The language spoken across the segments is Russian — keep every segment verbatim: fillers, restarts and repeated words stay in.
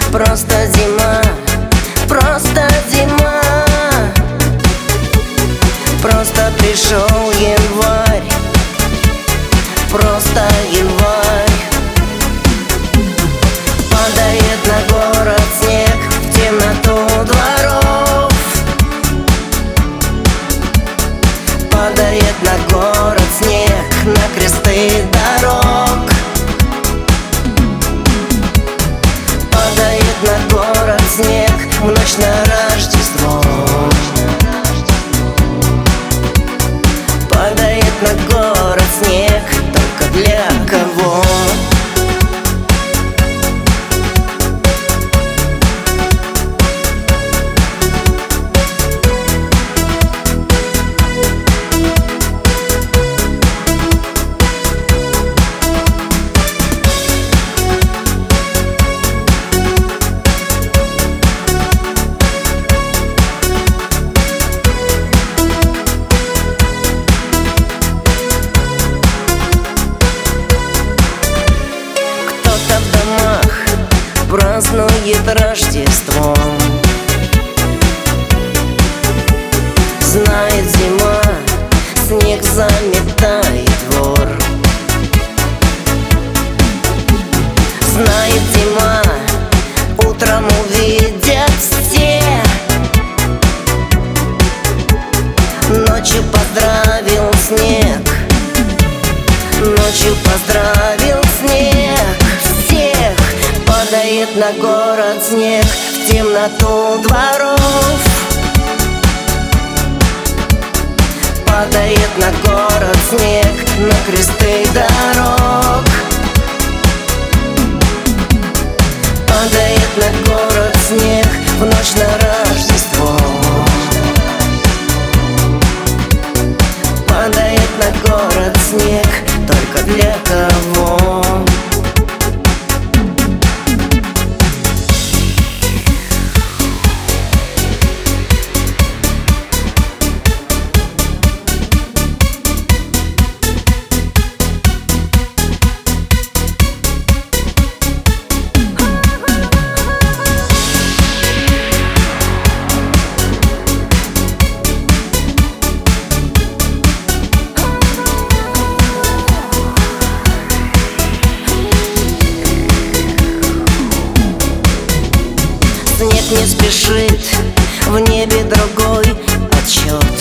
Просто зима, просто зима. Просто пришел январь, просто январь. Падает на город снег, в темноту дворов. Падает на город снег, на кресты дорог. Падает на город снег в ночь на Рождество. Падает на город снег только для кого? Празднует Рождество. Знает зима, снег заметает двор. Знает зима, утром увидят все. Ночью поздравил снег, ночью поздравил снег всех. Падает на город снег в темноту дворов. Падает на город снег, на кресты дорог. Падает на город снег в ночь на Рождество. Падает на город снег только для кого? Снег не спешит, в небе другой отсчет.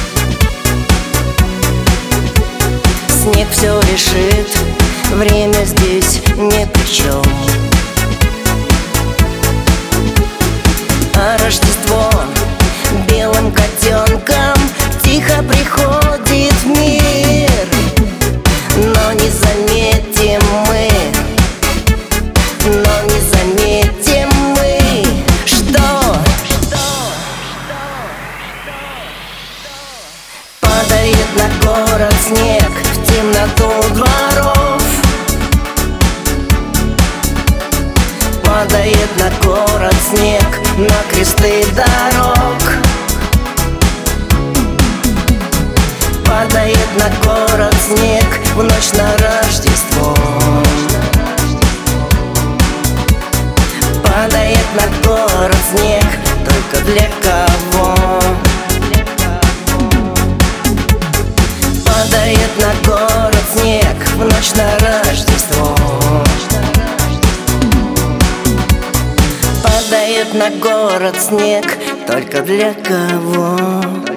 Снег все решит, время здесь ни при чем. А Рождество белым котенком тихо приходит в мир. Но не заметим мы, но не заметим мы, падает на город снег в темноту дворов. Падает на город снег, на кресты дорог. Падает на город снег в ночь на Рождество. Падает на город снег только для кого? Падает на город снег в ночь на Рождество. Падает на город снег только для кого?